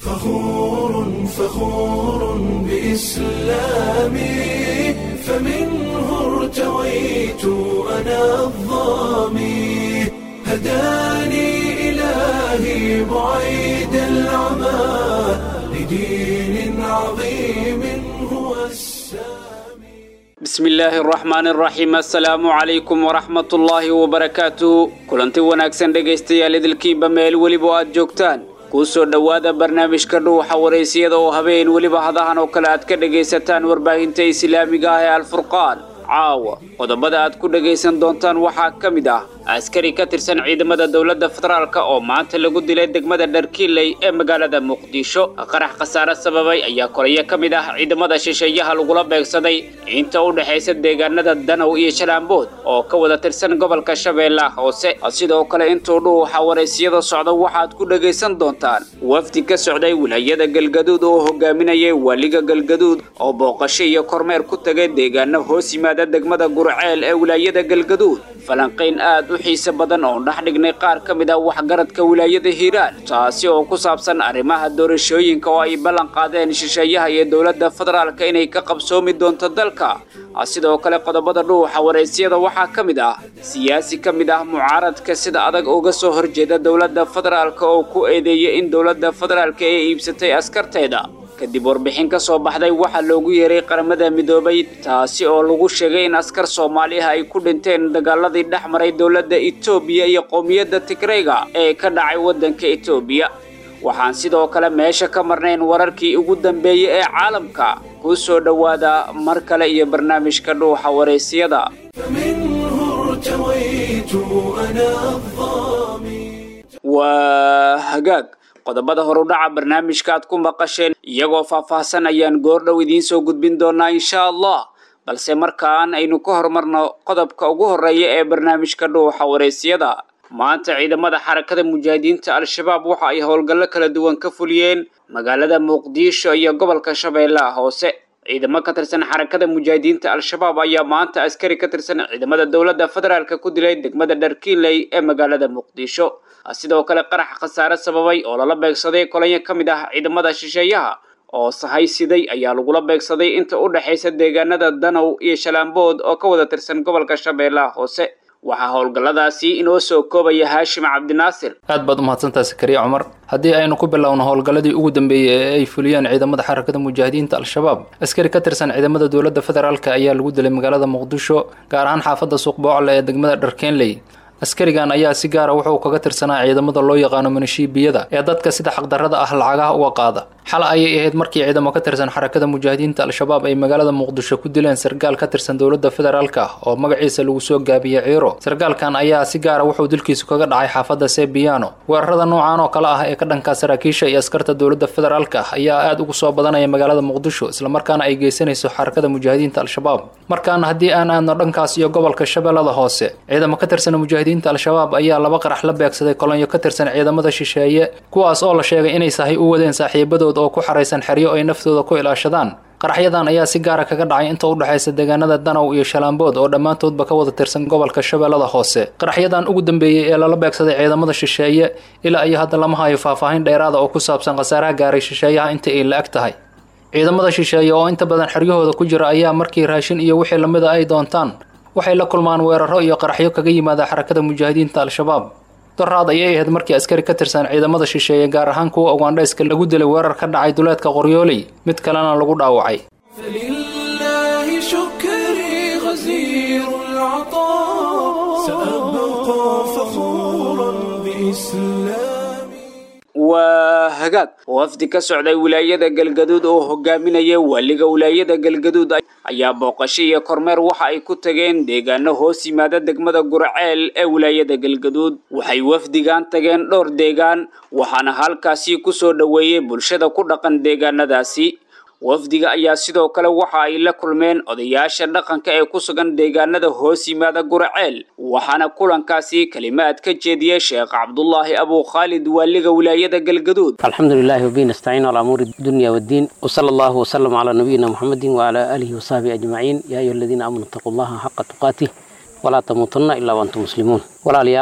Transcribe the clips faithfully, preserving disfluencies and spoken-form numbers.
فخور فخور بإسلامي فمنه ارتويت أنا الظامي هداني إلهي بعيد العمى لدين عظيم هو السامي. بسم الله الرحمن الرحيم. السلام عليكم ورحمة الله وبركاته. كلنتي wanaagsan dhageystayaal idilkiiba meel waliba aad joogtaan kusoo dhawaada barnaamijka dhuuxa wareysiyada oo habeen waliba hadahan oo kale aad ka dhageysataan warbaahinta islaamiga ah ee Al-Furqaan. caawa qodobada aad ku dhageysan doontaan waxaa kamid ah askari ka tirsan ciidamada dawladda federaalka oo maanta lagu dilay degmada Dharkiiley ee magaalada Muqdisho. qarax khasaare sababay ayaa koriye kamid ah ciidamada shisheeyaha lagula beegsaday inta u dhaxaysa deegaanada Danow iyo Shalaambood oo ka wada tirsan gobolka Shabeellaha Hoose. sidoo kale intuu dhuuxa wareysiyada socda waxaad ku dhageysan doontaan wafdi ka socday wilaayada Galgaduud oo hogaaminayay waliga Galgaduud oo booqasho iyo kormeer ku tagay deegaano hoos yimaada degmada Gurceel ee wilaayada Galgaduud. falanqayn aad u xiiso badan oo dhax dhignay qaar kamid ah waxgaradka wilaayada Hiiraan taasi oo ku saabsan arrimaha doorashooyinka oo ay ballan qaadeen shisheeyaha iyo dawladda federaalka inay ka qabsoomi doonto dalka. sidoo kale qodobada dhuuxa wareysiyada waxaa kamid ah siyaasi kamid ah mucaaradka sida adag uga soo horjeeda dawladda federaalka oo ku eedeeyay in dawladda federaalka ay iibsatay askarteeda kadib warbixin ka soo baxday waxa loogu yeeray qaramada midoobay taasi oo lagu sheegay in askar Soomaali ah ay ku dhinteen dagaaladii dhaxmaray dawladda Itoobiya iyo qowmiyadda Tigrayga ee ka dhacay wadanka Itoobiya. waxaan sidoo kale meesha ka marnayn wararkii ugu dambeeyay ee caalamka ku soo dhawaada mar kale iyo barnaamijka dhuuxa wareysiyada. waa hagaag qodobada horudhaca barnaamijka aad ku maqasheen iyagoo faahfaahsan ayaan goordhow idiin soo gudbin doonaa insha Allah, balse markaan aynu ka hormarno qodobka ugu horeeya ee barnaamijka dhuuxa wareysiyada. maanta ciidamada xarakada mujaahidiinta Al-Shabaab waxa ay howlgallo kala duwan ka fuliyeen magaalada Muqdisho iyo gobolka Shabeellaha Hoose. ciidamo ka tirsan xarakada mujaahidiinta Al-Shabaab ayaa maanta askari ka tirsan ciidamada dawladda federaalka ku dilay degmada Dharkiiley ee magaalada Muqdisho. sidoo kale qarax khasaare sababay oo lala beegsaday kolonyo kamid ah ciidamada shisheeyaha oo sahay siday ayaa lagula beegsaday inta u dhaxaysa deegaanada Danow iyo Shalaambood oo ka wada tirsan gobolka Shabeellaha Hoose. waxaa howlgalladaasi inoo soo koobaya Haashim Cabdinaasir. aad baad u mahadsantahay Sakariya Cumar. haddii aynu ku bilowno howlgalladii ugu dambeeyay ee ay fuliyeen ciidamada xarakada mujaahidiinta Al-Shabaab, askari ka tirsan ciidamada dawladda federaalka ayaa lagu dilay magaalada Muqdisho, gaar ahaan xaafadda Suuq Boocle ee degmada Dharkiiley. askarigan ayaa si gaar ah wuxuu kaga tirsanaa ciidamada loo yaqaano milishiibiyada ee dadka sida xaqdarrada ah lacagaha uga qaada. xal ayay ahayd markii ciidamo ka tirsan xarakada mujaahidiinta Al-Shabaab ay magaalada Muqdisho ku dileen sargaal ka tirsan dawladda federaalka oo magaciisa lagu soo gaabiyay Ciiro. sargaalkan ayaa si gaar ah wuxuu dilkiisu kaga dhacay xaafadda Sebiano. weerarada noocan oo kale ah ee ka dhanka saraakiisha iyo askarta dawladda federaalka ayaa aad ugu soo badanaya magaalada Muqdisho, isla markaana ay geysanayso xarakada mujaahidiinta Al-Shabaab. markaan haddii aan aadno dhankaas iyo gobolka Shabeellaha Hoose, ciidamo ka tirsan mujaahidiinta Al-Shabaab ayaa laba qarax la beegsaday kolonyo ka tirsan ciidamada shisheeye, kuwaas oo la sheegay inay sahay u wadeen saaxiibadood oo ku xareysan xeryo ay naftooda ku ilaashadaan. qaraxyadan ayaa si gaar ah kaga dhacay inta u dhaxaysa deegaanada Danow iyo Shalaambood oo dhammaantoodba ka wada tirsan gobolka Shabeellaha Hoose. qaraxyadan ugu dambeeyay ee lala beegsaday ciidamada shisheeye ilaa iyo hadda lama hayo faahfaahin dheeraad ah oo ku saabsan khasaaraha gaaray shisheeyaha inta ay la eg tahay. ciidamada shisheeye oo inta badan xeryahooda ku jira ayaa markii raashin iyo wixii lamid ah ay doontaan waxay la kulmaan weeraro iyo qaraxyo kaga yimaada xarakada mujaahidiinta Al-Shabaab. daraad ayay ahayd markii askari ka tirsan ciidamada shisheeye gaar ahaan kuwa Ugandhayska lagu dilay weerar ka dhacay duleedka Qoryooley, mid kalena lagu dhaawacay. فلله شكري غزير العطاء سأبقى فخورا بإسلامي. waa hagaag wafdi ka socday wilaayada Galgaduud oo hogaaminaya waliga wilaayada Galgaduud ayaa booqasho iyo kormeer waxa ay ku tageen deegaano hoos yimaada degmada Gurceel ee wilaayada Galgaduud. waxay wafdigan tageen dhowr deegaan waxaana halkaasi ku soo dhaweeyay bulshada ku dhaqan deegaanadaasi. wafdiga ayaa sidoo kale waxa ay la kulmeen odayaasha dhaqanka ee ku sugan deegaanada hoos yimaada Gurceel, waxaana kulankaasi kalimaad ka jeediyay Sheekh Cabdullaahi Abu Khalid waliga wilaayada Galgaduud. alxamdulillahi wa bihi nastaciin ala umuuri dunya wad-diin wa sallallahu wa sallam ala nabiyyina Muhammadin wa ala alihi wa sahbihi ajmaciin. yaa ayyuhalladhiina aamanuu taqullaha haqqa tuqaatih wa laa tamuutunna illaa wa antum muslimuun. walaalayaal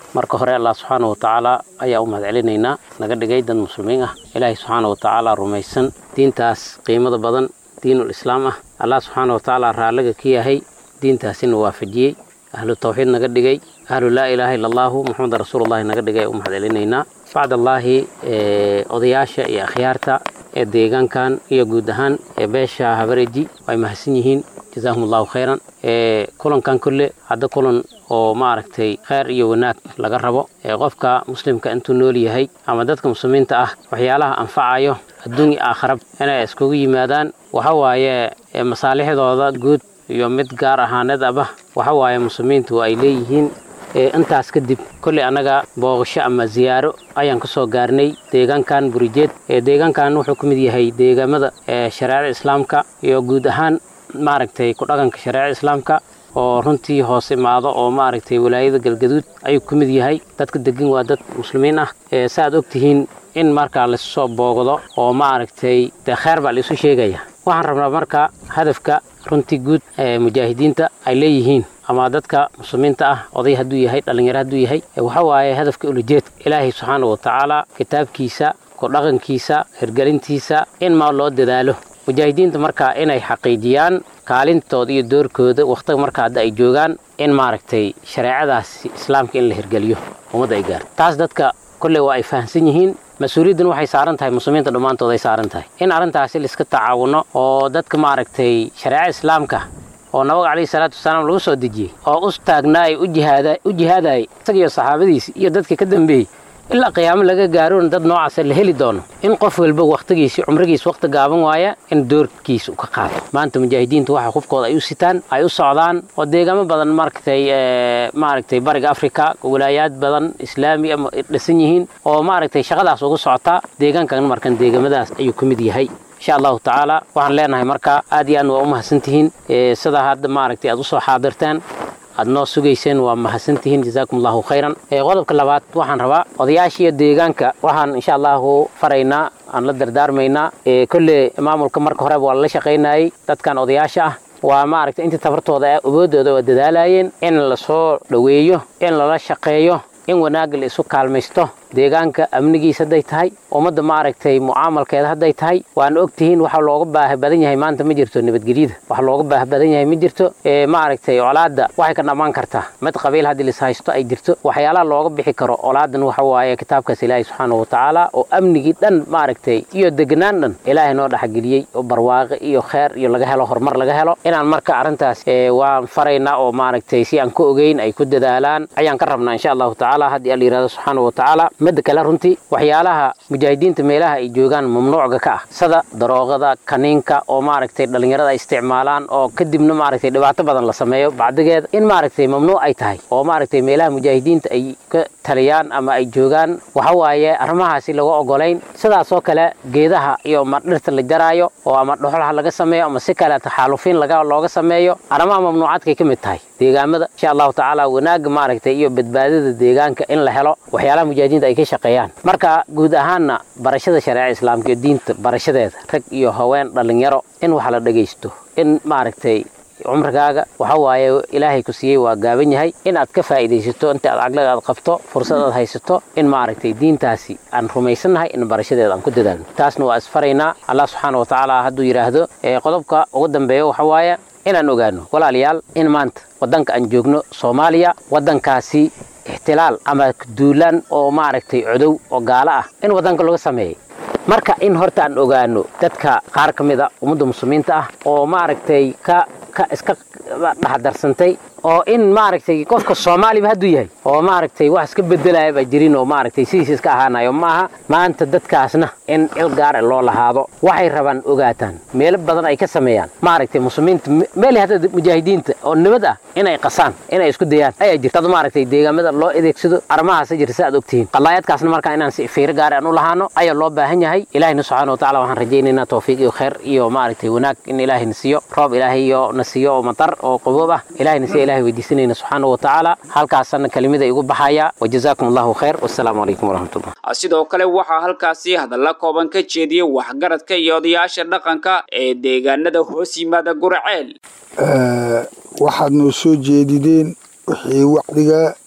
marka hore Allah subhanahu wa ta'ala ayaa u mahadcelinaynaa naga dhigay dad muslimiin ah Ilaahay subhanahu wa ta'ala rumaysan diintaas qiimada badan diinul islaam ah Allah subhanahu wa ta'ala raaliga ka yahay diintaasina waafajiyay ahlu tawxiid naga dhigay ahlu laa ilaaha illa allah muhammad rasuulullah naga dhigay u mahadcelinaynaa bacd allahi odayaasha iyo akhyaarta ee deegaankan iyo guud ahaan ee beesha habareeji way mahadsan yihiin jazakumullahu khayran ee kulankan kulle hadda kulan oo maaragtay khayr iyo wanaag laga rabo ee qofka muslimka intuu nool yahay ama dadka muslimiinta ah waxyaalaha anfacayo adduun iyo aakhirab inay iskugu yimaadaan waxa waaye masaalixdooda guud iyo mid gaar ahaaneed aba waxa waaye muslimiintu ay leeyihiin intaas kadib kulli anaga booqasho ama ziyaaro ayaan ka soo gaarnay deegaankan Burijeed ee deegaankan wuxuu ka mid yahay deegaamada ee shariicada islaamka iyo guud ahaan maaragtay ku dhaqanka shariicada islaamka oo runtii hoos imaado oo maaragtay walaayada Galgaduud ayuu ka mid yahay dadka degan waa dad muslimiin ah ee saad ogtihiin in marka la soo booqdo oo maaragtay khayr baa la isu sheegaya waxaan rabnaa marka hadafka runtii guud ee mujaahidiinta ay leeyihiin ama dadka muslimiinta ah oday haduu yahay dhalinyaro haduu yahay waxa waaye hadafka ulajeed Ilaahay subhanahu wa ta'ala kitaabkiisa ku dhaqankiisa hirgelintiisa in ma loo dadaalo mujaahidiinta marka inay xaqiijiyaan kaalintooda iyo doorkooda waqtiga marka ay joogaan in maaragtay shariicadaas islaamka in la hirgeliyo umada ay gaar taas dadka kulli waa ay fahansan yihiin mas'uuliyaddan waxay saaran tahay muslimiinta dhamaantood ay saaran tahay in arintaasi la iska tacaawuno oo dadka maaragtay shariicada islaamka oo nabiga kaleey salaatu wasalaam lagu soo dejiyay oo u taagnaay u jihaaday u jihaaday isaga saxaabadiisa iyo dadka ka dambeeyay ilaa qiyaamo laga gaaro dad noocaas la heli doono in qof walba waqtigiisa umrigiisa waqti gaaban waaya in doorkiisa ka qaato maanta mujaahidiintu waxa qofkooda ay u sitaan ay u socdaan oo deegaamo badan markay maaragtay bariga Afrika wilaayad badan islaami ama dhisan yihiin oo maaragtay shaqadaas ugu socota deegaankan markan deegaamadaas ayuu ka mid yahay insha Allah ta'ala waxaan leenahay marka aad iyo aad waa u mahadsantihiin sida hadda maaragtay aad u soo xaadirtaan adnoo sugayseen waa mahadsantihiin jazakumullahu khayran ee qodobka labaad waxaan rabaa odayaasha deegaanka waxaan insha Allah faraynaa aan la dardaarmaynaa ee kulli maamulka marka hore waa la shaqeynayay dadkan odayaasha ah waa maaragtay inta tabartooda ay uboodooda waa dadaalayeen in la soo dhaweeyo in la shaqeeyo in wanaag la isu kaalmaysto deegaanka amnigiisa haday tahay umada maaragtay muaamalkeeda haday tahay waan ogtihiin waxa looga baahan badan yahay maanta ma jirto nabadgelyada waxa looga baahan badan yahay ma jirto ee maaragtay colaada waxay ka dhamaan kartaa mid qabiil hadii la haysto ay jirto waxyaalaha looga bixi karo colaadan waxa waaye kitaabkaas Ilaahay subhanahu wa ta'ala oo amnigi dhan maaragtay iyo degnaan dhan Ilaahay noo dhaxgeliyay oo barwaaqo iyo khayr iyo laga helo horumar laga helo inaan marka arintaas ee waan faraynaa oo maaragtay si aan ku ogeyn ay ku dadaalaan ayaan ka rabnaa insha Allah ta'ala hadii Allah yiraahdo subhanahu wa ta'ala mid kala runtii waxyaalaha mujaahidiinta meelaha ay joogaan mamnuucga ka ah sida daroogada kaniinka oo maaragtay dhalinyarada ay isticmaalaan oo kadibna maaragtay dhibaato badan la sameeyo bacdigeed in maaragtay mamnuuc ay tahay oo maaragtay meelaha mujaahidiinta ay ka taliyaan ama ay joogaan waxa waaye arrimahaasi lagu ogolayn sidaas oo kale geedaha iyo dhirta la jaraayo oo ama dhuxulaha laga sameeyo ama si kale taxaalufin laga looga sameeyo arrimaha mamnuucaadka ka mid tahay deegaamada insha Allah ta'ala wanaag maaragtay iyo badbaadada deegaanka in la helo waxyaalaha mujaahidiinta ay ka shaqeeyaan marka guud ahaanna barashada shariicada islaamka iyo diinta barashadeeda rag iyo haween dhalinyaro in wax la dhageysto in maaragtay umrigaaga waxa waaye Ilaahay ku siiyay waa gaaban yahay in aad ka faa'iideysato inta aad aqliga aad qabto fursad aad haysato in maaragtay diintaasi aan rumaysanahay in barashadeeda aan ku dadaalno taasna waa isfaraynaa Allah subhanahu wa ta'ala haduu yiraahdo ee qodobka ugu dambeeyo waxa waaye inaan ogaano walaalayaal in maanta wadanka aan joogno Soomaaliya wadankaasi ihtilaal ama duulan oo maaragtay cudow oo gaala ah in wadanka laga sameeyay marka in horta aan ogaano dadka qaar kamida umada muslimiinta ah oo maaragtay ka ka iska dhaxdarsantay oo in maaragtay qofka Soomaaliba haduu yahay oo maaragtay wax iska bedelaya ba jirin oo maaragtay sidiis iska ahaanayo maaha maanta dadkaasna in il gaar ah loo lahaado waxay rabaan ogaataan meel badan ay ka sameeyaan maaragtay muslimiinta meel hada mujaahidiinta oo nabad ah inay qasaan inay isku dayaan ay jirto maaragtay deegaamada loo adeegsado arrimahaas jirta aad ogtiin qalaayadkaasna marka inaan si fiir gaar ah u lahaano ayaa loo baahan yahay Ilaahay subhanahu wa ta'ala waxaan rajaynaynaa tawfiiq iyo khayr iyo maaragtay wanaag in Ilaahay nasiyo roob Ilaahay iyo nasiyo oo matar oo qaboob ah Ilaahay nasiyo Ilaahay weydiisanayna subhanahu wa ta'ala halkaasna kalimada igu baxaya wajazaakumullahu khayr wasalaamu alaykum warahmatullahi sidoo kale waxa halkaasi hadalla kooban ka jeediyay waxgaradka iyo odayaasha dhaqanka ee deegaanada hoos yimaada Gurceel waxaad noo soo jeedideen wixii waqtiga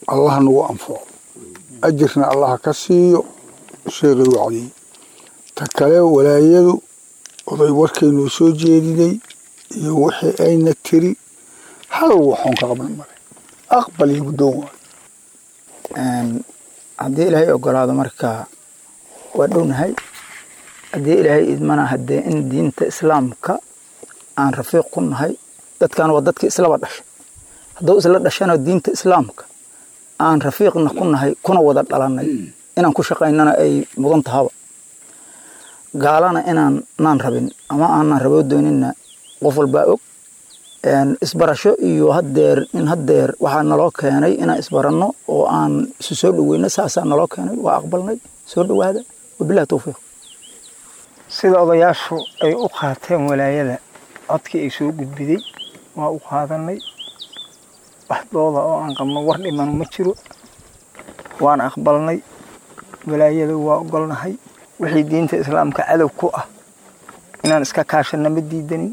الله نو أنفع أجرنا الله كسيو شيء وعدي تكلم ولا يدو وضي وركي نسوج جديدي يوحي أين تري هل وحون قبل المرة أقبل يبدون أن عدي إلهي أقول هذا مركا ودون هاي عدي إلهي إدمنا هدي إن دين إسلام كا عن رفيق كنا هاي دت كان ودتك إسلام بدش هذا إسلام دشنا دين إسلام كا عن رفيقنا كنا هاي كنا ودت على الناي إن كوشق إننا أي مضن تهاب قالنا إن نان ربين أما أنا ربود ديننا قفل باوك إن إسبرشوا يهدر إن هدر وحنا لوك يعني إن إسبرنا وأن سود وينساس أنا لوك يعني وأقبلنا سود وهذا وبلا توفيق. سيد أضياشو أي أقاتهم ولا يلا أتك يسوق بدي وأقاتني واحد والله أن قمنا ورد من مشرو وأنا أقبلني ولا يلا وأقبلنا هاي وحي دين الإسلام كعلو كوة إن أنا إسكا كاشنا مديدني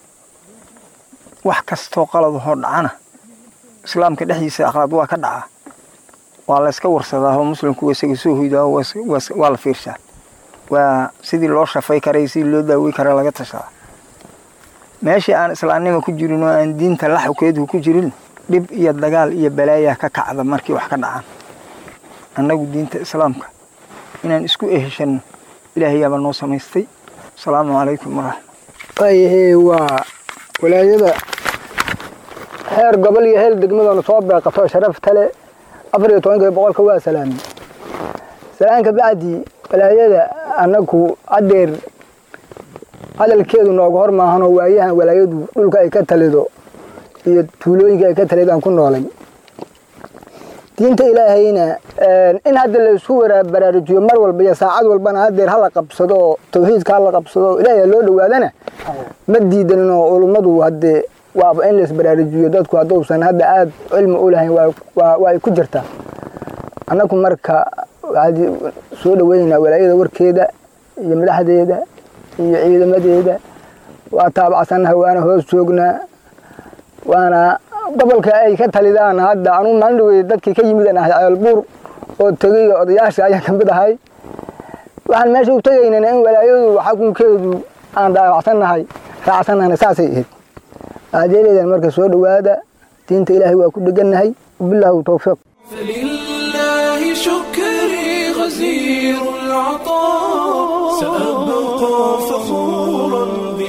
وحكستو قلب هرد عنه إسلام كدحيس أخلاط وكدعه والله إسكا ورصده مسلم كويسي سوه دا والله فيرسا وسيدي الله شفاي كريسي اللو داوي كرا لغا تشا ماشي أنا إسلامنيما كجيرين وأن دين تلح وكيده كجيرين dhib iyo dagaal iyo balaayaa ka kacda markii wax ka dhacaan annagu diinta islaamka inaan isku eheshan ilaahay yaa noo samaystay salaamu calaykum waraxmatullaahi waa walaayada heer gobol iyo heer degmada soo beeqato sharaf tale afar iyo toban boqolka waa salaami salaanka bacdi walaayada annagu adeer hadalkeedu nooga hor maahano waayahan walaayadu dhulka ay ka talido iyo tuulooyinka ay ka taleedaan ku noolay diinta ilaahayna in hadda la isku baraarujiyo mar walba iyo saacad walbana hadeer hala qabsado tawxiidka hala qabsado ilaahay loo dhawaadana ma diidanino culimadu hadde waaba in la isbaraarujiyo dadku hadowsan hadda aad cilmi u lahayn waa waa ku jirtaa anaku marka waadi soo dhaweynaa walaayada warkeeda iyo madaxdeeda iyo ciidamadeeda waa taabacsannahay waana hoos joognaa waana gobolka ay ka talidaan hadda anu maandhow dadkii ka yimid aan ahay buur oo tagay odayaasha ayaa ka mid ahay waxaan meesha u tagaynaa in walaayadu xukunkeedu aan dhaawacsannahay raacsanahay saasay ahayd adeereedan marka soo dhawaada diinta ilaahay waa ku dhiganahay billahi tawfiiq فلله شكري غزير العطاء سأبقى فخورا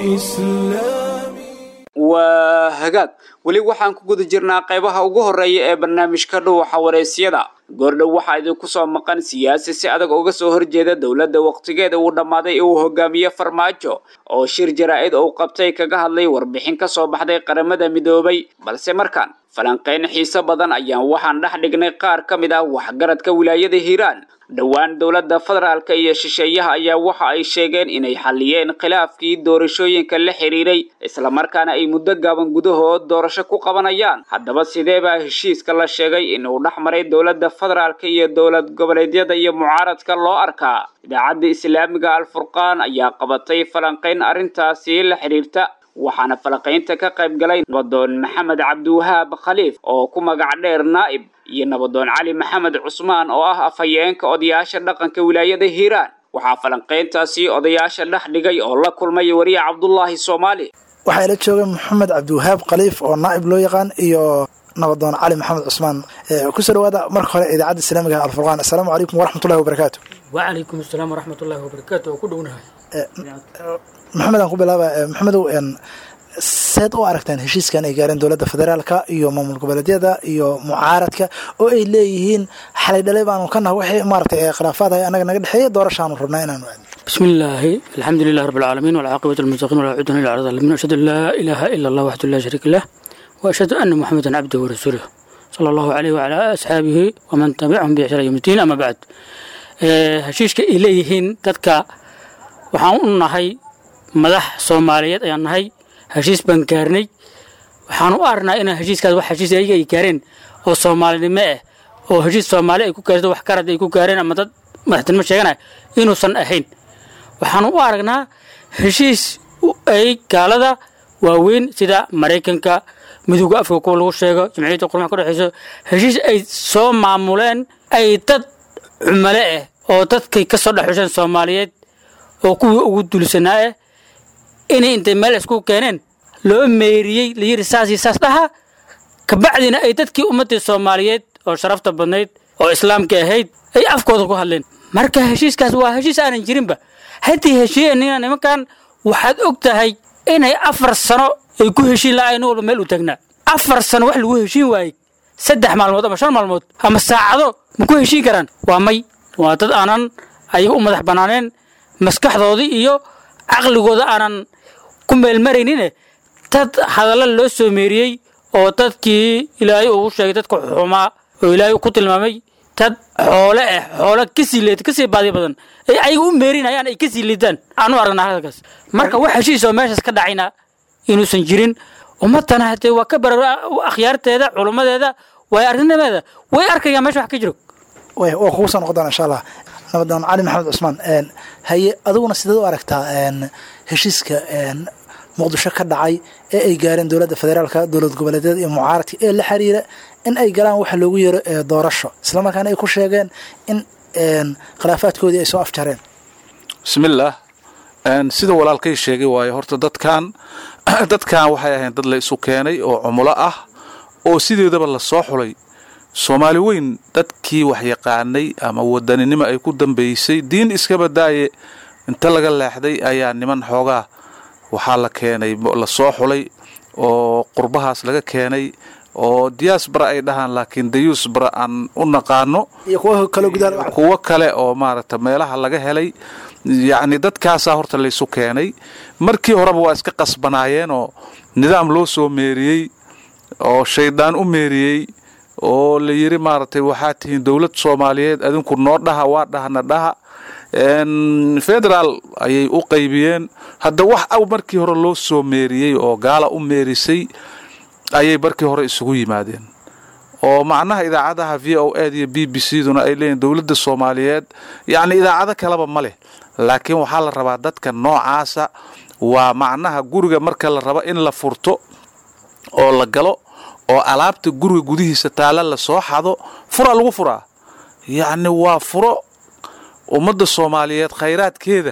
بإسلامي وهجاد weli waxaan ku guda jirnaa qaybaha ugu horeeya ee barnaamijka dhuuxa wareysyada goordhow waxaa idinku soo maqan siyaasi si adag uga soo horjeeda dowladda waqtigeeda uu dhammaaday uu hogaamiye farmaajo oo shir jaraa'id uu qabtay kaga hadlay warbixin ka soo baxday qaramada midoobay balse markaan falanqeyn xiiso badan ayaan waxaan dhex dhignay qaar ka mid ah waxgaradka wilaayada Hiiraan dhawaan dowladda federaalka iyo shisheeyaha ayaa waxa ay sheegeen inay xaliyeen khilaafkii doorashooyinka la xiriiray isla markaana ay muddo gaaban gudahood doorasho ku qabanayaan haddaba sidee baa heshiiska la sheegay inuu dhaxmaray dowladda federaalka iyo dowlad goboleedyada iyo mucaaradka loo arkaa idaacadda islaamiga Al-Furqaan ayaa qabatay falanqeyn arrintaasi la xiriirta waxaana falanqeynta ka qayb galay nabadoon Maxamed Cabdiwahaab Khaliif oo ku magac dheer Naa'ib iyo nabadoon Cali Maxamed Cusmaan oo ah afhayeenka odayaasha dhaqanka wilaayada Hiiraan waxaa falanqeyntaasi odayaasha dhex dhigay oo la kulmay wariye Cabdullaahi Soomaali waxaa la joogay Maxamed Cabdiwahaab Khaliif oo Naa'ib loo yaqaan iyo nabadoon Cali Maxamed Cusmaan ku soo dhawaada marka hore idaacadda islaamiga Al-Furqaan assalaamu calaykum waraxmatullaahi wabarakaatuh wa calaykum assalaam waraxmatullaahi wabarakaatuh ku dhownahay maxamed aan ku bilaaba maxamedow seed u aragtaan heshiiskan ay gaareen dowladda federaalka iyo maamul goboleedyada iyo mucaaradka oo ay leeyihiin xalay dhalay baanu ka nahay wixii maaragtay khilaafaad ay anaga naga dhaxeeyay doorashaanu rabnaa inaanu aadno bismillaahi alxamdulillahi rabbil caalamiin wal caaqibatu lil muttaqiin wala cudwana illa ala zalimin ashhadu an laa ilaaha illa allah wahdahu laa shariika lah wa ashhadu anna muhammadan abduhu wa rasuluhu sallallahu alayhi wa ala ashabihi wa man tabi'ahum bi ihsan ila yawm الدين ama ba'd heshiiska ay leeyihiin dadka waxaan u nahay madax Soomaaliyeed ayaan nahay heshiis baan gaarnay waxaan u aragnaa in heshiiskaas wax heshiis ay gaareen oo Soomaalinimo ah oo heshiis Soomaali ay ku gaarto wax karad ay ku gaareen ama dad madaxtinimo sheeganay inuu san ahayn waxaan u aragnaa heshiis ay gaalada waaweyn sida Mareykanka midowga afrika kuwa lagu sheego jamciyadda qurmaha ka dhexeyso heshiis ay soo maamuleen ay dad cumale ah oo dadkay ka soo dhexusheen soomaaliyeed oo kuwii ugu dulisanaa ah inay intay meel isku keeneen loo meeriyey la yiri saas iyo saas dhaha kabacdina ay dadkii ummadii soomaaliyeed oo sharafta badnayd oo islaamka ahayd ay afkooda ku hadleen marka heshiiskaas waa heshiis aanan jirinba haddii heshiiyeen nimankan waxaad og tahay inay afar sano ay ku heshiin lahayn walba meel u tagnaa afar sano wax lagu heshiin waayey saddex maalmood ama shan maalmood ama saacado ma ku heshiin karaan waa may waa dad aanan ayaga u madax banaaneen maskaxdoodii iyo caqligooda aanan ku meelmaraynin dad hadalla loo soo meeriyey oo dadkii ilaahay uu sheegay dadka xumaa oo ilaahay ku tilmaamay dad xoole ah xoolo kasii leed kasii baadi badan ay ayaga u meerinayaan ay kasii liidaan aanu aragnaa halkaas marka wax heshiis oo meeshaas ka dhacayna inuusan jirin ummadana hadee waa ka barar akhyaarteeda culummadeeda way aragnimadeeda way arkayaan meesha wax ka jiro way oo ku soo noqdaan insha Allah nabadan cali maxamed cusmaan een haye aduguna sidoo u aragtaa een heshiiska een muqdisho ka dhacay ee ay gaareen dawladda federaalka dawlad goboleedyada iyo mucaaradka ee la xiriira in ay galaan waxa loogu yeero doorasho isla markaana ay ku sheegeen in een khilaafaadkoodii ay soo afjareen bismillaah een sida walaalkay sheegay waayo horta dadkan dadkan waxay ahayn dad la isu keenay oo cumulo ah oo sideedaba la soo xulay Soomaali weyn dadkii wax yaqaanay ama wadaninimo ay ku dambeysay diin iska badaaye inta laga leexday ayaa niman xoogaa waxaa la keenay la soo xulay oo qurbahaas laga keenay oo diaspora ay dhahaan laakiin diaspora aan u naqaano iyo kuwa kale gudaal kuwa kale oo maaragtay meelaha laga helay yacni dadkaas horta la isu keenay markii horeba waa iska qasbanaayeen oo nidaam loo soo meeriyey oo shaydaan u meeriyey oo la yiri maaragtay waxaa tihiin dawlad Soomaaliyeed adinku noo dhaha waa dhahna dhaha een federal ayay u qaybiyeen hadda wax aw markii hore loo soo meeriyey oo gaala u meerisay ayay markii hore isugu yimaadeen oo macnaha idaacadaha V O A iyo B B C duna ay leeyeen dawladda Soomaaliyeed yaani idaacada kalaba ma leh laakiin waxa la rabaa dadka noocaasa waa macnaha guriga marka la rabo in la furto oo la galo oo alaabta guriga gudihiisa taala la soo xado fura lagu furaa yaani waa furo ummadda Soomaaliyeed khayraadkeeda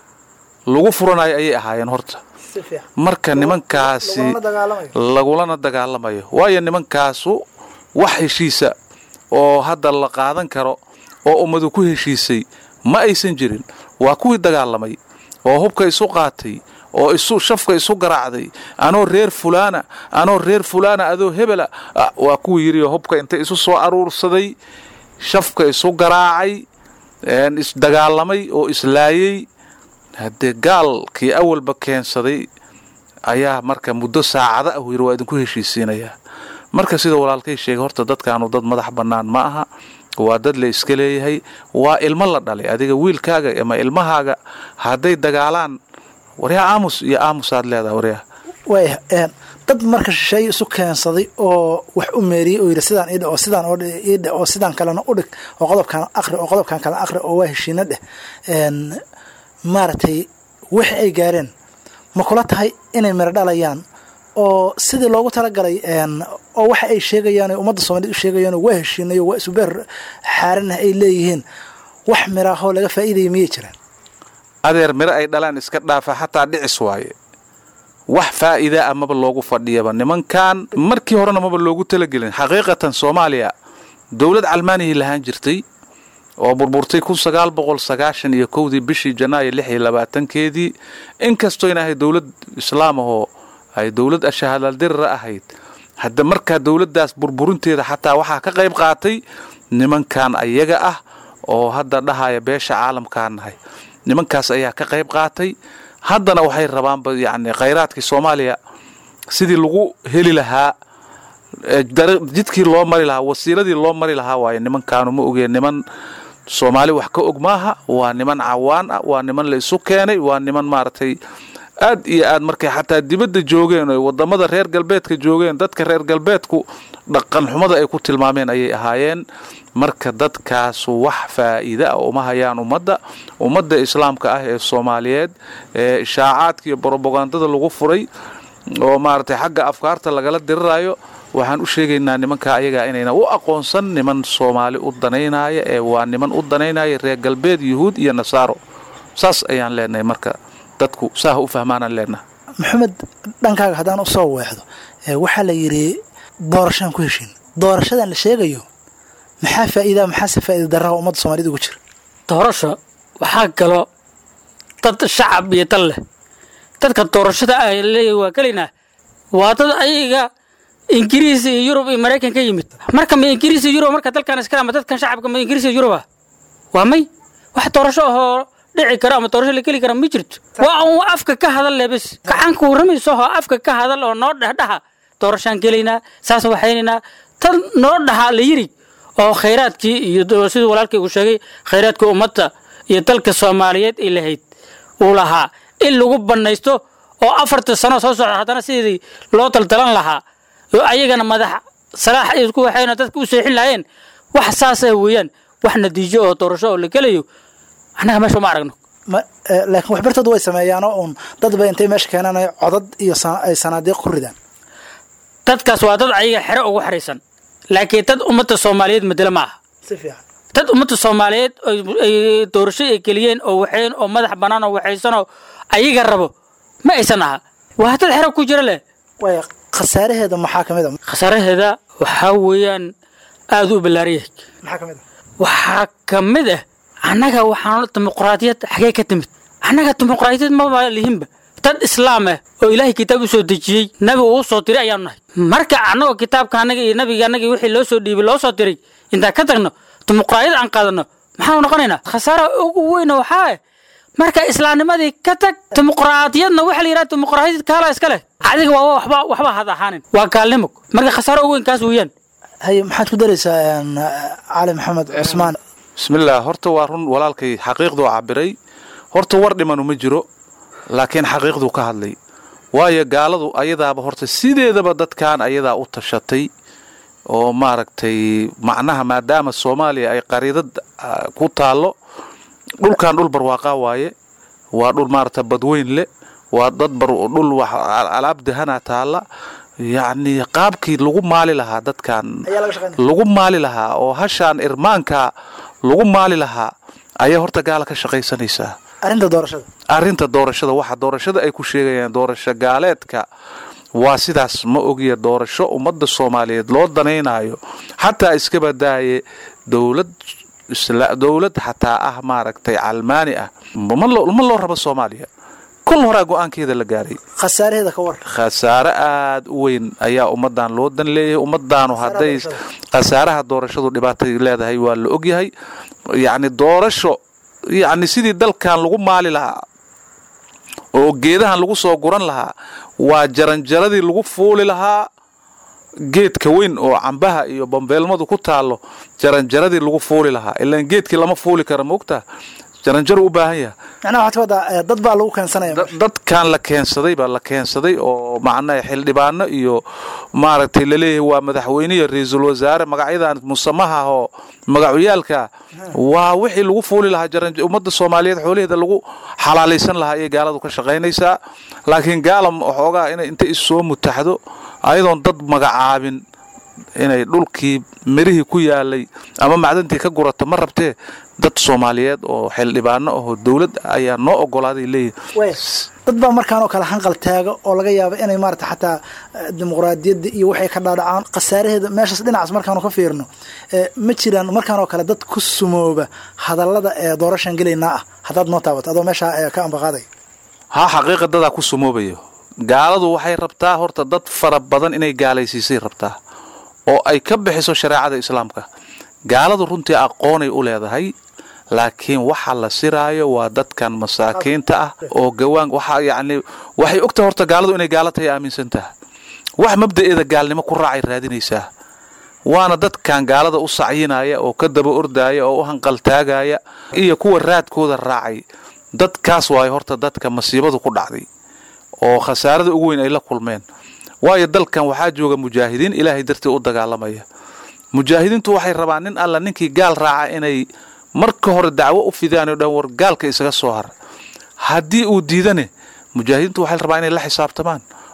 lagu furanayo ayay ahaayeen horta marka nimankaasi lagulana dagaalamayo waayo nimankaasu wax heshiisa oo hadda la qaadan karo oo ummadu ku heshiisay ma aysan jirin waa kuwii dagaalamay oo hubka isu qaatay oo isu shafka isu garaacday anoo reer fulaana anoo reer fulaana adoo hebela waa kuwii yiri hubka inta isu soo aruursaday shafka isu garaacay een is dagaalamay oo islaayay hadee gaalkii awalba keensaday ayaa marka muddo saacada ah yiri waa idinku heshiisiinaya marka sida walaalkay sheegay horta dadkaanu dad madax banaan ma aha waa dad la iska leeyahay waa ilmo la dhalay adiga wiilkaaga ama ilmahaaga haday dagaalaan wariya aamus iyo aamusaad leedahay wariya way een dad marka shay isu keensaday oo wax u meeriyay oo yiri sidaan ida oo sidaan oo ida oo sidaan kalena u dhig oo qodobkan akhri oo qodobkan kala akhri oo waa heshiina dheh een maartay wax ay gaareen ma kula tahay inay mara dhalayaan oo sidii loogu talagalay een oo waxa ay sheegayaan ummadda Soomaaliyeed u sheegayaan waa heshiinayo waa isu beer xaaran ay leeyihiin wax miraho laga faa'iideeyay miyay jiraan adeer mira ay dhalaan iska dhaafa hatta dhicis waaye wax faa'iido amaba loogu fadhiyaba nimankan markii horena maba loogu talagelin xaqiiqatan Soomaaliya dawlad Almaaniya lahaan jirtay oo burburtay kun sagaal boqol sagaashan iyo kow dii bishii Janaayo lix iyo labaatan keedii inkastoo inahay dawlad islaam ah ay dawlad ashahadal dirra ahayd hadda marka dawladdaas burburinteeda xataa waxa ka qayb qaatay nimankan ayaga ah oo hadda dhahaya beesha caalamkaan nahay nimankaas ayaa ka qayb qaatay haddana waxay rabaan yaani khayraadkii Soomaaliya sidii lagu heli lahaa jidkii loo mari lahaa wasiiladii loo mari lahaa waa nimankaanu ma ogeen niman Soomaali wax ka og maaha waa niman cawaan ah waa niman la isu keenay waa niman maartay aad iyo aad markay xataa dibadda joogeen oo wadamada reer galbeedka joogeen dadka reer galbeedku dhaqan xumada ay ku tilmaameen ayay ahaayeen marka dadkaas wax faa'iido ah uma hayaan ummadda ummadda islaamka ah ee Soomaaliyeed ee shaacaadka iyo propagandada lagu furay oo maaragtay xagga afkaarta lagala dirirayo waxaan u sheegaynaa nimanka ayaga inayna u aqoonsan niman Soomaali u danaynaya ee waa niman u danaynaya reer galbeed yuhuud iyo nasaaro saas ayaan leenahay marka dadku saaha u fahmaanaan leenahay maxamed dhankaaga haddaan u soo weexdo waxaa la yidhi doorashaan ku heshiin doorashadan la sheegayo maxaa faa'iida maxaase faa'iida darraa ummadda Soomaalida ugu jira doorasho waxaa galo dad shacab iyo dal leh dadka doorashada ay leeyahay waa kalina waa dad ayaga Ingiriis iyo Yurub iyo Mareykan ka yimid marka ma Ingiriis iyo Yurub marka dalkan iska ama dadkan shacabka ma Ingiriis iyo Yurub waa may wax doorasho oo dhici kara ama doorasho la keli kara ma jirto waa uu afka ka hadal leebis gacan ku ramayso oo afka ka hadal oo noo dhahdhaha doorashaan gelina saas waxaynina tan noo dhaha la yiri oo khayraadkii iyo sidoo walaalkay uu sheegay khayraadka ummadda iyo dalka Soomaaliyeed ay lahayd uu lahaa in lagu banaysto oo afarta sano soo socda hadana sidii loo taltalan lahaa oo ayagana madax salaax isku waxayna dadku u seexin lahayn wax saas ah weeyaan wax natiijo oo doorasho oo la gelayo anaga meesha ma aragno laakiin waxbartadu way sameeyaan oo dad bay intay meesha keenanay codad iyo ay sanaadiiq ku ridaan dadkaas waa dad ayaga xiro ugu xariisan laakiin dad ummadda Soomaaliyeed madala ma aha si fiican dad ummadda Soomaaliyeed ay doorasho ay geliyeen oo waxeen oo madax banaan oo waxaysan oo ayaga rabo ma aysan aha waa dad xiro ku jira leh way khasaaraheeda maxaa kamid ah khasaaraheeda waxa weeyaan aad u balaariyay maxaa kamid ah waxa kamid ah anaga waxaan dimuqraadiyad xagee ka timid anaga dimuqraadiyad ma lihinba dad islaam ah oo ilaahay kitaab u soo dejiyay nabi uu soo diray ayaan nahay marka anaga kitaabka anaga iyo nabiga anaga wixii loo soo dhiibay loo soo diray inta ka tagno dimuqraadiyad aan qaadano maxaan noqonaynaa khasaaro ugu weyn waxa marka islaamnimadii ka tag dimuqraadiyadna waxa la yiraahdo dimuqraadiyad kala iska leh adiga waa waxba waxba hada ahaanin waa gaalnimo marka khasaaro ugu weyn kaas weeyaan hay maxaad ku daraysaa cali maxamed cusmaan bismillaah horta waa run walaalkay xaqiiqdu cabiray horta war dhimanu ma jiro laakiin xaqiiqdu ka hadlay waayo gaaladu ayadaaba horta sideedaba dadkan ayadaa u tashatay oo maaragtay macnaha maadaama Soomaaliya ay qariidad ku taalo dhulkan dhul barwaaqo waaye waa dhul maarta badweyn leh waa dad bar dhul wax alaab dahana taala yaani qaabkii lagu maali lahaa dadkan lagu maali lahaa oo hashaan irmaanka lagu maali lahaa ayaa horta gaala ka shaqaysanaysa arinta doorashada arinta doorashada waxa doorashada ay ku sheegayaan doorasho gaaleedka waa sidaas ma ogiya doorasho ummadda Soomaaliyeed loo danaynayo hatta iska badaaye dawlad isla dawlad hatta ah maaragtay Almaani ah ma loo ma loo rabo Soomaaliya كل هراء قوان كذا لقاري خسارة هذا كور خسارة آد وين أيا أمدان لودن ليه أمدان وهديس خسارة هالدورة شو دبعت لهذا هي والأوجي هي يعني الدورة شو يعني سيدي دل كان لقوا مالي لها وجيدها لقوا صقران لها وجرن جردي لقوا فول لها جيت كوين أو عم بها يبون بالماضي كتالو جرن جردي لقوا فول لها إلا جيت كلا ما فول كرموكته جرنجر u baahan ana waxa wada dad baa lagu keensanaya dad kan la keensaday baa la keensaday oo macnaheedu xildhibaano iyo maaragtay leeyahay waa madaxweynaha ra'iisul wasaare magacyadaan musamaha oo magacyaalka waa wixii lagu fuuli lahaa jaranjir ummadda Soomaaliyeed xoolaheeda lagu xalaalaysan lahaa ee gaaladu ka shaqeynaysa laakiin gaalam xoogaa inay inta isoo mutaxdo ayadoon dad magacaabin inay dhulkii mirihii ku yaalay ama macdantii ka gurato ma rabtee dad Soomaaliyeed oo xildhibaano oo dawlad ayaa noo ogolaaday leeyahay dad baa markaan oo kala hanqal taaga oo laga yaabo inay maarta xataa dimuqraadiyadda iyo waxay ka dhaadhacaan qasaaraheeda meeshaas dhinacaas markaan ka fiirno ma jiraan markaan oo kale dad ku sumooba hadallada ee doorashan galeynaa ah hadaad noo taabato adoo meesha ka ambaqaaday ha xaqiiqada ku sumoobayo gaaladu waxay rabtaa horta dad fara badan inay gaalaysiisay rabtaa oo ay ka bixiso shariicada islaamka gaaladu runtii aqoon ay u leedahay laakiin waxa la siraayo waa dadkan masaakiinta ah oo gawaan waxa yaani waxay ogta horta gaaladu inay gaalatay aaminsantaa wax mabda'eeda gaalnimo ku raacay raadinaysaa waana dadkan gaalada u sacyinaya oo ka daba ordaaya oo u hanqal taagaya iyo kuwa raadkooda raacay dadkaas way horta dadka masiibadu ku dhacday oo khasaarada ugu weyn ay la kulmeen waayo dalkan waxaa jooga mujaahidiin ilaahay dartii u dagaalamaya mujaahidiintu waxay rabaan in alla ninkii gaal raaca inay marka hore dacwo u fidaan oo dhan war gaalka isaga soo har hadii uu diidane mujaahidiintu waxay rabaan inay la xisaabtamaan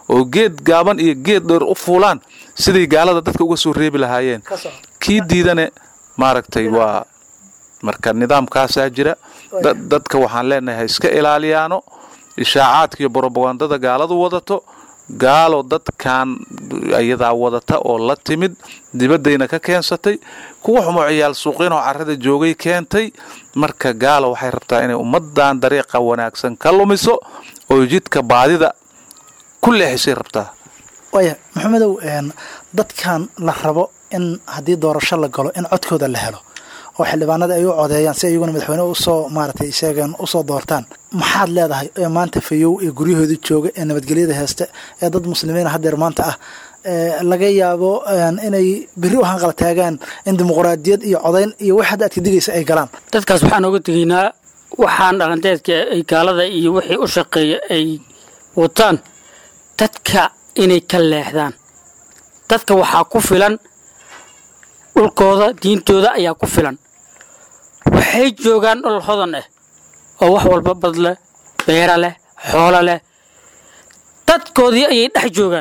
oo geed gaaban iyo geed dheer u fuulaan sidii gaalada dadka uga soo reebi lahaayeen kii diidane maaragtay waa marka nidaamkaasaa jira dadka waxaan leenahay iska ilaaliyaano ishaacaadka iyo propagandada gaaladu wadato gaalo dadkan ayadaa wadata oo la timid dibadayna ka keensatay kuwa xumo ciyaal suuqin oo carrada joogay keentay marka gaalo waxay rabtaa inay ummadan dariiqa wanaagsan ka lumiso oo jidka baadida ku leexisay rabtaa waya maxamedow dadkan la rabo in haddii doorasho la galo in codkooda la helo oo xildhibaanada ay u codeeyaan si ayaguna madaxweyne usoo maaragtay sheegaan usoo doortaan maxaad leedahay ee maanta fayow ee guryahooda jooga ee nabadgelyada heesta ee dad muslimiina haddeer maanta ah laga yaabo inay berri u hanqal taagaan in dimuqraadiyad iyo codayn iyo wax hadda aad ka digaysa ay galaan dadkaas waxaan oga tegaynaa waxaan dhalanteedka ay gaalada iyo wixii u shaqeeya ay wataan dadka inay ka leexdaan dadka waxaa ku filan dhulkooda diintooda ayaa ku filan waxay joogaan dhul hodan ah oo wax walba bad leh beera leh xoolo leh dadkoodii ayay dhex joogaan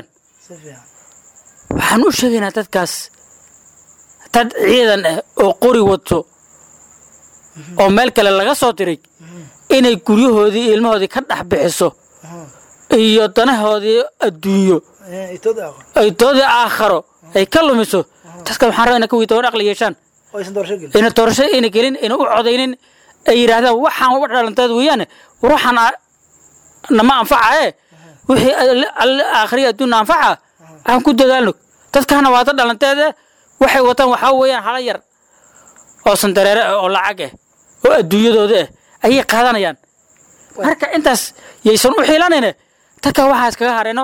waxaan u sheegaynaa dadkaas dad ciidan ah oo qori wato oo meel kale laga soo diray inay guryahoodii iyo ilmahoodii ka dhex bixiso iyo danahoodii adduunyo ay toodii aakharo ay ka lumiso dadka waxaan rabaa inay ka weydoon aqli yeeshaan ina doorasho ina gelin ina u codaynin ay yidhaahdaan waxaan uga dhalanteed weeyaane ruuxan nama anfaca ee wixii aakhriya adduunna anfaca aan ku dadaalno dadkaana waa dad dhalanteed waxay wataan waxaa weeyaan hala yar oo sandareere ah oo lacag ah oo adduunyadooda ah ayay qaadanayaan marka intaas yaysan u xiilanayne dadka waxaas kaga harayno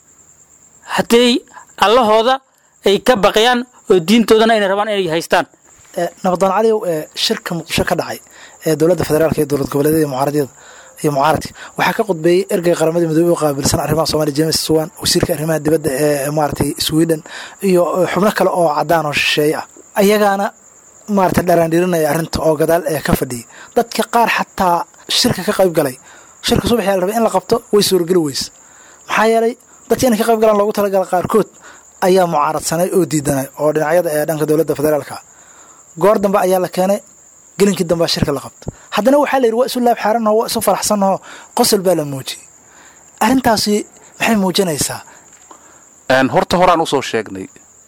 haddii allahooda ay ka baqayaan oo diintoodana inay rabaan inay haystaan nabadon caliyow ee shirka muqdisho ka dhacay ee dowladda federaalka iyo dowlad goboleedyada iyo mucaaradiyada iyo mucaaradka waxaa ka qudbeeyey ergey qaramada midoobey u qaabilsan arrimaha Soomaaliya James Swan wasiirka arrimaha dibadda ee maartay Sweden iyo xubno kale oo cadaan oo shisheeye ah ayagana maartay dharaandhirinaya arrinta oo gadaal ee ka fadhiyay dadka qaar xataa shirka ka qayb galay shirka subaxii la rabay in la qabto way suurageli weys maxaa yeelay dadka in ka qayb galaan loogu talagalay qaarkood ayaa mucaaradsanay oo diidanay oo dhinacyada ee dhanka dowladda federaalka goor dambe ayaa la keenay gelinkii dambe shirka la qabto haddana waxaa la yidhi waa isu laab xaaranoo waa isu faraxsanoo qosol baa la muujiyey arrintaasi maxay muujinaysaa horta horaan usoo sheegnay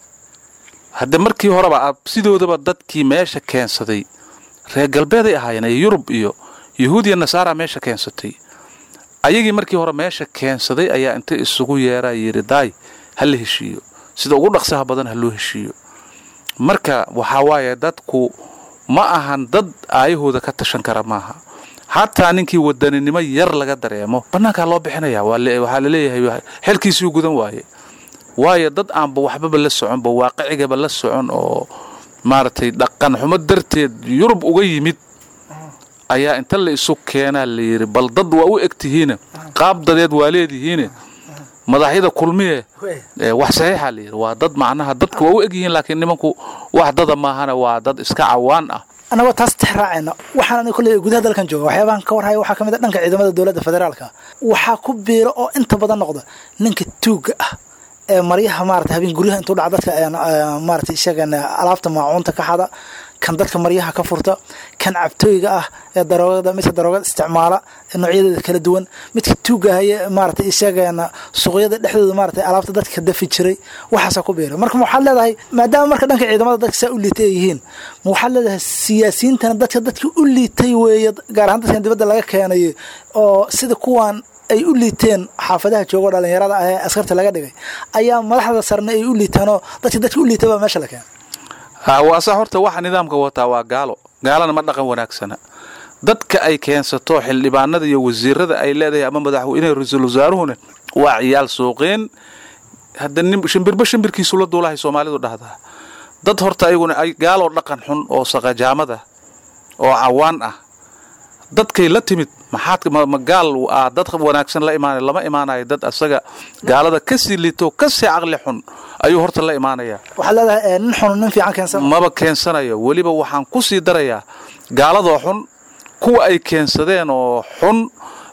hadde markii horeba sidoodaba dadkii meesha keensaday reer galbeeday ahaayeen ee yurub iyo yahuudiya nasaara meesha keensatay ayagii markii hore meesha keensaday ayaa inta isugu yeeraa yidhi daay ha la heshiiyo sida ugu dhaqsaha badan ha loo heshiiyo marka waxaa waaye dadku ma ahan dad aayahooda ka tashan kara maaha xataa ninkii wadaninimo yar laga dareemo bannaankaa loo bixinayaa waxaa la leeyahay xilkiisii gudan waaye waayo dad aanba waxbaba la soconba waaqicigaba la socon oo maaragtay dhaqan xumo darteed yurub uga yimid ayaa inta la isu keenaa la yidhi bal dad waa u eg tihiine qaab dadeed waa leedihiine madaxyada kulmiye wax saxiixa la yidhi waa dad macnaha dadku waa u eg yihiin laakiin nimanku wax dada maahana waa dad iska cawaan ah anagoo taas tixraacayna waxaan kolley gudaha dalkan jooga waxyaabahan ka warhaya waxaa ka mid a dhanka ciidamada dowladda federaalka waxaa ku biiro oo inta badan noqda ninka tuugga ah ee maryaha maarata habeen guryaha intuu dhaca dadka maarata isagana alaabta maacuunta ka xada kan dadka maryaha ka furta kan cabtooyga ah ee daroogada midka daroogada isticmaala noocyadeeda kala duwan midka tuugga haye maarata isagana suuqyada dhexdooda maarata alaabta dadka dafi jiray waxaasa ku biira marka waxaad leedahay maadaama marka dhanka ciidamada dadka saa u liitay yihiin waxaad leedahay siyaasiyiintana dadka dadka u liitay weeye gaar ahaan dadkan dibadda laga keenay oo sida kuwan ay u liiteen xaafadaha joogo dhalinyarada ah ee askarta laga dhigay ayaa madaxda sarna ay u liitaanoo dadka dadka u liitay baa meesha la keenay waasa horta waxa nidaamka wataa waa gaalo gaalana ma dhaqan wanaagsana dadka ay keensato xildhibaanada iyo wasiirada ay leedahay ama madaxweynaha ra'iisul wasaaruhuna waa ciyaal suuqeen hadda shimbirba shimbirkiisu la duulahay Soomaalidu dhahdaa dad horta ayaguna ay gaalo dhaqan xun oo saqajaamada oo cawaan ah dadkay la timid maxaad magaal ah dad wanaagsan la imaanay lama imaanayo dad asaga gaalada ka sii liito ka sii aqli xun ayuu horta la imaanaya waxa leedahay nin xun nin fiican keensan maba keensanayo waliba waxaan ku sii darayaa gaalada xun kuwa ay keensadeen oo xun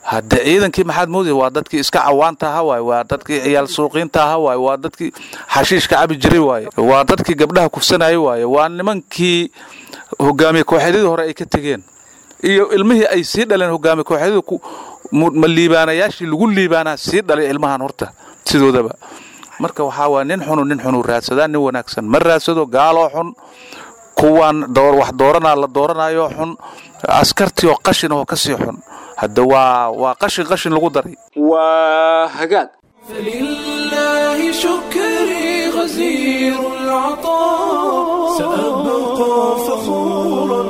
hadda ciidankii maxaad moodaysa waa dadkii iska cawaanta ahaa waaye waa dadkii ciyaal suuqiinta ahaa waaye waa dadkii xashiishka cabi jiray waaye waa dadkii gabdhaha kufsanayay waaye waa nimankii hogaamiye kooxeedyadii hore ay ka tegeen iyo ilmihii ay sii dhaleen hogaamiye kooxeedyadu ma liibaanayaashii lagu liibaanaa sii dhalay ilmahan horta sidoodaba marka waxaa waa nin xunu nin xunu raadsadaa nin wanaagsan ma raadsado gaaloo xun kuwaan door wax dooranaa la dooranayo xun askartii oo qashin oo ka sii xun hadda waa waa qashin qashin lagu daray waa hagaag فلله شكري غزير العطاء سأبقى فخورا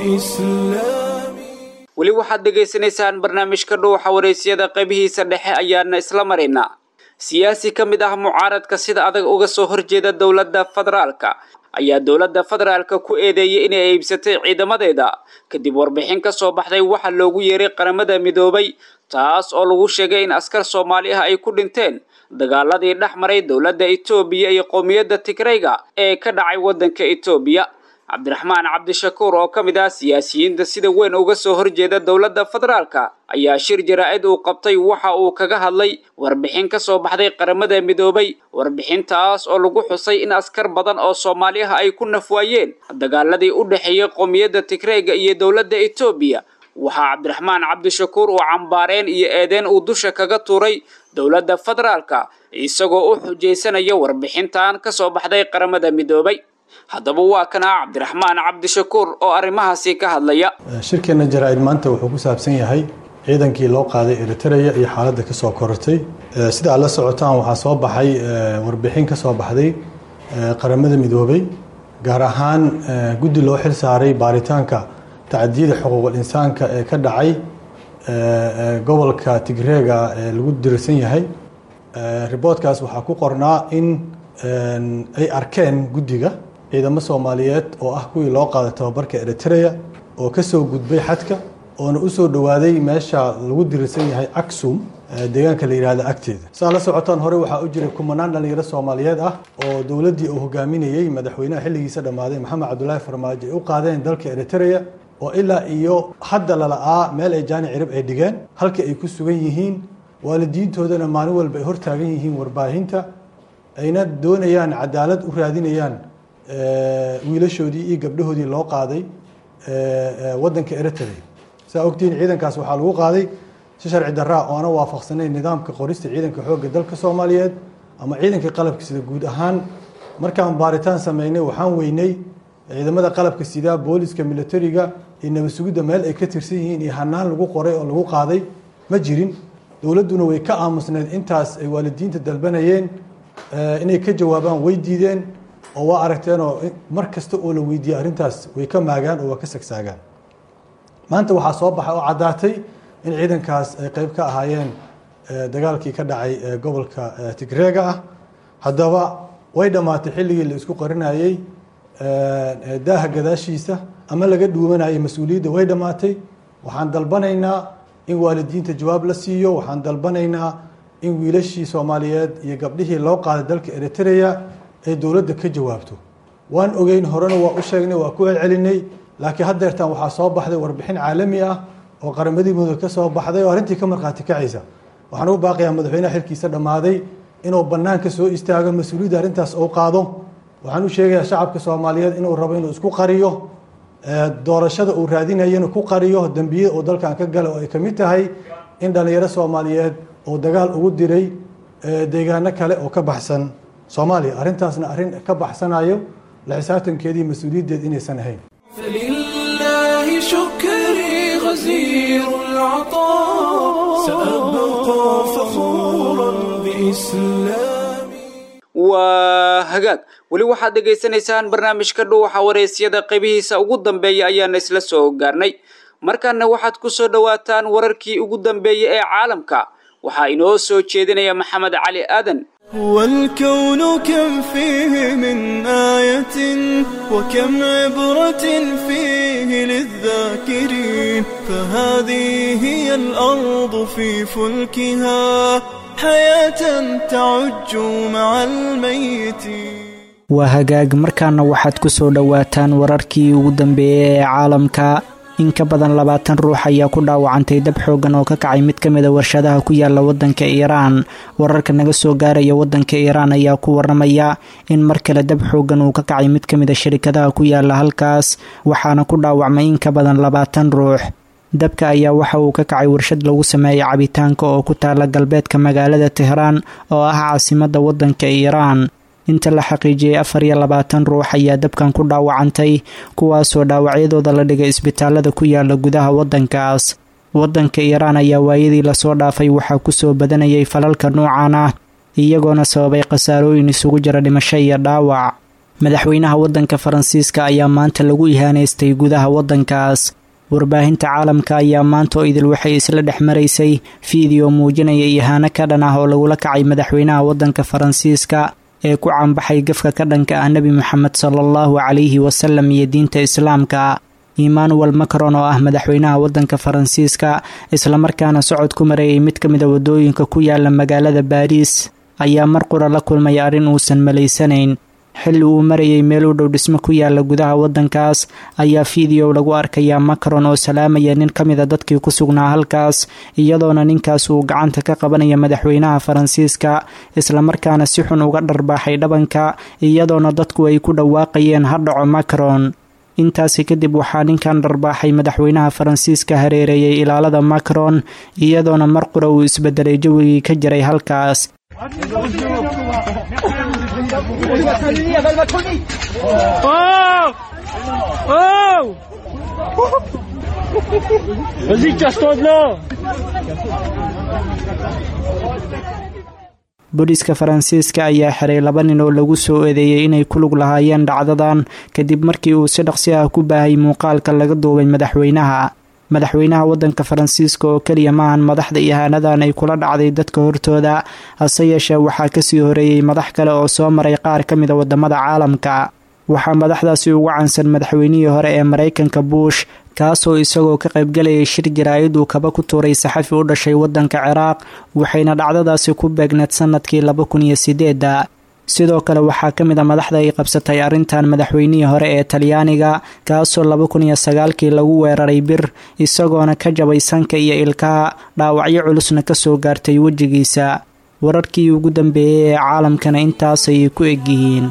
بإسلامي weli waxaad dhegaysanaysaan barnaamijka dhuuxa waraysyada qaybihiisa dhexe ayaana isla maraynaa siyaasi ka mid ah mucaaradka sida adag uga soo horjeeda dowladda federaalka ayaa dowladda federaalka ku eedeeyay inay iibsatay ciidamadeeda kadib warbixin ka soo baxday waxa loogu yeeray qaramada midoobay taas oo lagu sheegay in askar Soomaali ah ay ku dhinteen dagaaladii dhex maray dowladda Itoobiya iyo qowmiyadda Tigrayga ee ka dhacay wadanka Itoobiya Cabdiraxmaan Cabdishakuur oo kamid ah siyaasiyiinta sida weyn uga soo horjeeda dowladda federaalka ayaa shir jaraa'id uu qabtay waxa uu kaga hadlay warbixin ka soo baxday qaramada midoobay warbixintaas oo lagu xusay in askar badan oo Soomaali ah ay ku nafwaayeen dagaaladii u dhaxeeyay qowmiyadda Tigrayga iyo dowladda Itoobiya waxa Cabdiraxmaan Cabdishakuur oo cambaareen iyo eedeen uu dusha kaga tuuray dowladda federaalka isagoo u xujeysanaya warbixintan ka soo baxday qaramada midoobay haddaba waa kana Cabdiraxmaan Cabdishakuur oo arrimahaasi ka hadlaya shirkeena jaraa'id maanta wuxuu ku saabsan yahay ciidankii loo qaaday Eritrea iyo xaaladda ka soo korortay sida la socotaan waxa soo baxay warbixin ka soo baxday qaramada midoobay gaar ahaan guddi loo xil saaray baaritaanka tacadiyada xuquuqul insaanka ee ka dhacay gobolka Tigreega ee lagu dirsan yahay reportkaas waxa ku qornaa in ay arkeen guddiga ciidamo Soomaaliyeed oo ah kuwii loo qaaday tababarka Eritrea oo ka soo gudbay xadka oo u soo dhawaaday meesha lagu dirsan yahay Aksum deegaanka la yiraahdo agteeda saa la socotaan hore waxa u jiray kumanaan dhalinyaro Soomaaliyeed ah oo dawladii uu hogaaminayay madaxweynaha xilligiisa dhamaaday Maxamed Cabdullaahi Farmaajo ay u qaadeen dalka Eritrea oo ilaa iyo hadda la la'aa meel ay jaani cirib ay dhigeen halka ay ku sugan yihiin waalidiintoodana maalin walba ay hortaagan yihiin warbaahinta ayna doonayaan cadaalad u raadinayaan wiilashoodii iyo gabdhahoodii loo qaaday wadanka Eritrea saa ogtiin ciidankaas waxaa lagu qaaday si sharci darro ah oo aan waafaqsanayn nidaamka qorista ciidanka xoogga dalka Soomaaliyeed ama ciidanka qalabka sida guud ahaan markaan baaritaan sameynay waxaan weynay ciidamada qalabka sida booliska militariga iyo nabad sugidda meel ay ka tirsan yihiin iyo hanaan lagu qoray oo lagu qaaday ma jirin dawladuna way ka aamusneed intaas ay waalidiinta dalbanayeen inay ka jawaabaan way diideen oo waa aragteen oo mar kasta oo la weydiiyay arintaas way ka maagaan oo ka sagsaagaan maanta waxa soo baxay oo cadaatay in ciidankaas ay qayb ka ahaayeen dagaalkii ka dhacay gobolka Tigreega ah haddaba way dhamaatay xilligii la isku qarinayay daaha gadaashiisa ama laga dhuumanayay mas'uuliyadda way dhamaatay waxaan dalbanaynaa in waalidiinta jawaab la siiyo waxaan dalbanaynaa in wiilashii Soomaaliyeed iyo gabdhihii loo qaaday dalka Eritrea ay dawladda ka jawaabto waan ogeyn horena waa u sheegnay waa ku celcelinay laakiin haddeertan waxaa soo baxday warbixin caalami ah oo qaramadii muddo ka soo baxday oo arintii ka marqaati kacaysa waxaan u baaqiyaa madaxweynaha xilkiisa dhamaaday inuu banaanka soo istaago mas'uuliyadda arintaas oo qaado waxaan u sheegayaa shacabka Soomaaliyeed inuu rabo inuu isku qariyo doorashada uu raadinayo inuu ku qariyo dambiyada oo dalkan ka galay oo ay kamid tahay in dhalinyaro Soomaaliyeed oo dagaal ugu diray deegaano kale oo ka baxsan Soomaaliya arintaasna arin ka baxsanayo la xisaabtankeedii mas'uuliyaddeed inaysan ahayn فلله شكري غزير العطاء سأبقى فخورا بإسلامي وهجاك weli waxaad dhageysanaysaan barnaamijka dhuuxa waraysyada qaybihiisa ugu dambeeyay ayaan isla soo gaarnay markaana waxaad ku soo dhawaataan wararkii ugu dambeeyay ee caalamka waxa inoo soo jeedinaya Maxamed Cali Aadan والكون كم فيه من آية وكم عبرة فيه للذاكرين فهذه هي الأرض في فلكها حياة تعج مع الميتين waa hagaag markaana waxaad ku soo dhawaataan wararkii ugu dambeeyay ee caalamka in ka badan labaatan ruux ayaa ku dhaawacantay dab xooggan oo ka kacay mid ka mid a warshadaha ku yaala waddanka iiraan wararka naga soo gaaraya waddanka iiraan ayaa ku waramaya in mar kale dab xooggan uu ka kacay mid ka mid a shirkadaha ku yaala halkaas waxaana ku dhaawacmay in ka badan labaatan ruux dabka ayaa waxa uu ka kacay warshad lagu sameeyay cabitaanka oo ku taala galbeedka magaalada tehraan oo ah caasimadda waddanka iiraan inta la xaqiijiyey afar iyo labaatan ruux ayaa dabkan ku dhaawacantay kuwaasoo dhaawacyadooda la dhigay isbitaalada ku yaala gudaha waddankaas waddanka iiraan ayaa waayadii lasoo dhaafay waxaa kusoo badanayay falalka noocan ah iyagoona sababay khasaarooyin isugu jira dhimasho iyo dhaawac madaxweynaha waddanka faransiiska ayaa maanta lagu ihaanaystay gudaha waddankaas warbaahinta caalamka ayaa maanta oo idil waxay isla dhex maraysay fiideo muujinaya ihaano ka dhan ah oo lagula kacay madaxweynaha waddanka faransiiska ee ku caanbaxay gafka ka dhanka ah nebi moxamed sala allahu calayhi wasalam iyo diinta islaamka emmanuel macron oo ah madaxweynaha waddanka faransiiska islamarkaana socod ku mareeyay mid ka mid a waddooyinka ku yaala magaalada baariis ayaa mar qura la kulmay arrin uusan malaysanayn xilli uu marayay meel u dhow dhismo ku yaala gudaha waddankaas ayaa fiideo lagu arkayaa macron oo salaamaya nin ka mid a dadkii ku sugnaa halkaas iyadoona ninkaas uu gacanta ka qabanaya madaxweynaha faransiiska islamarkaana si xun uga dharbaaxay dhabanka iyadoona dadku ay ku dhawaaqayeen ha dhaco macron intaasi kadib waxaa ninkan dharbaaxay madaxweynaha faransiiska hareereeyay ilaalada macron iyadoona mar qura uu isbedelay jawigii ka jiray halkaas booliiska faransiiska ayaa xiray laba nin oo lagu soo eedeeyey inay ku lug lahaayeen dhacdadan kadib markii uu si dhaqsi ah ku baahay muuqaalka laga duubay madaxweynaha madaxweynaha waddanka faransiiska oo keliya maahan madaxda ihaanadan ay kula dhacday dadka hortooda hase yeeshee waxaa kasii horeeyey madax kale oo soo maray qaar ka mid a waddamada caalamka waxaa madaxdaasi ugu cansan madaxweynihii hore ee maraykanka bush kaasoo isagoo ka qaybgalayay shir jaraa'id uu kaba ku tuuray saxafi u dhashay waddanka ciraaq waxayna dhacdadaasi ku beegneed sannadkii laba kun iyo sideedda sidoo kale waxaa ka mid a madaxda ay qabsatay arrintan madaxweynihii hore ee talyaaniga kaasoo laba kun iyo sagaalkii lagu weeraray bir isagoona ka jabay sanka iyo ilkaha dhaawacyo culusna ka soo gaartay wejigiisa wararkii ugu dambeeyey ee caalamkana intaasay ku egyihiin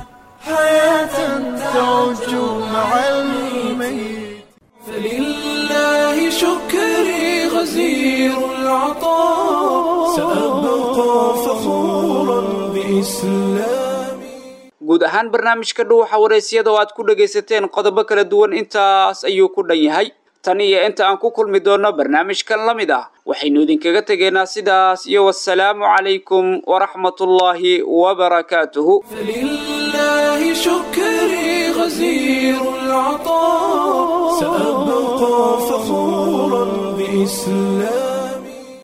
guud ahaan barnaamijka dhuuxa waraysyada oo aad ku dhagaysateen qodobo kala duwan intaas ayuu ku dhan yahay tan iyo inta aan ku kulmi doono barnaamijkan la mid ah waxaynu idinkaga tegaynaa sidaas iyo wassalaamu calaykum waraxmatullaahi wabarakaatuhu فلله شكري غزير العطاء سأبقى فخورا بإسلام